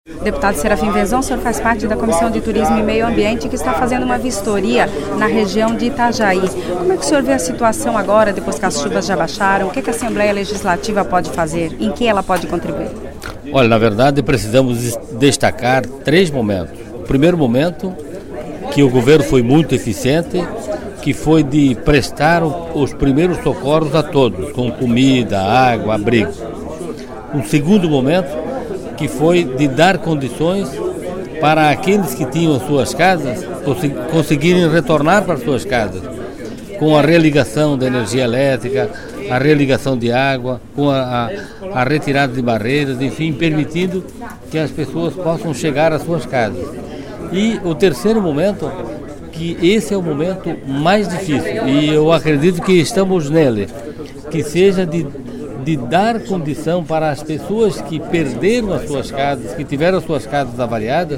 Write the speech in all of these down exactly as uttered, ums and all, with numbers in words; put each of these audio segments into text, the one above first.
Deputado Serafim Venzon, o senhor faz parte da Comissão de Turismo e Meio Ambiente que está fazendo uma vistoria na região de Itajaí. Como é que o senhor vê a situação agora, depois que as chuvas já baixaram? O que, que a Assembleia Legislativa pode fazer? Em que ela pode contribuir? Olha, na verdade, precisamos destacar três momentos. O primeiro momento, que o governo foi muito eficiente, que foi de prestar os primeiros socorros a todos, com comida, água, abrigo. Um segundo momento, que foi de dar condições para aqueles que tinham suas casas conseguirem retornar para suas casas, com a religação da energia elétrica, a religação de água, com a, a, a retirada de barreiras, enfim, permitindo que as pessoas possam chegar às suas casas. E o terceiro momento, que esse é o momento mais difícil, e eu acredito que estamos nele, que seja de de dar condição para as pessoas que perderam as suas casas, que tiveram as suas casas avariadas,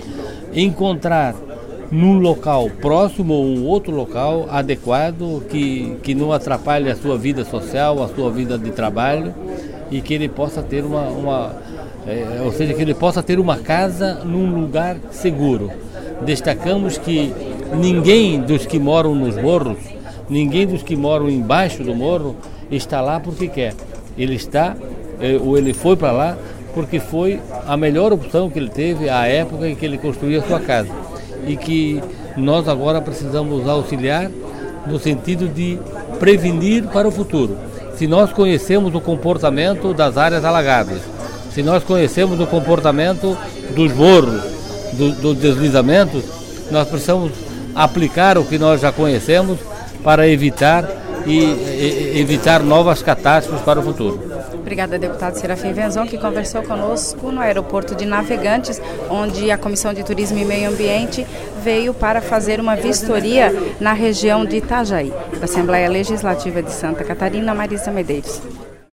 encontrar num local próximo ou um outro local adequado, que, que não atrapalhe a sua vida social, a sua vida de trabalho, e que ele possa ter uma, uma é, ou seja, que ele possa ter uma casa num lugar seguro. Destacamos que ninguém dos que moram nos morros, ninguém dos que moram embaixo do morro está lá porque quer. Ele está, ou ele foi para lá porque foi a melhor opção que ele teve à época em que ele construía a sua casa. E que nós agora precisamos auxiliar no sentido de prevenir para o futuro. Se nós conhecemos o comportamento das áreas alagadas, se nós conhecemos o comportamento dos morros, dos do deslizamentos, nós precisamos aplicar o que nós já conhecemos para evitar e, e evitar novas catástrofes para o futuro. Obrigada, deputado Serafim Venzon, que conversou conosco no aeroporto de Navegantes, onde a Comissão de Turismo e Meio Ambiente veio para fazer uma vistoria na região de Itajaí. Da Assembleia Legislativa de Santa Catarina, Marisa Medeiros.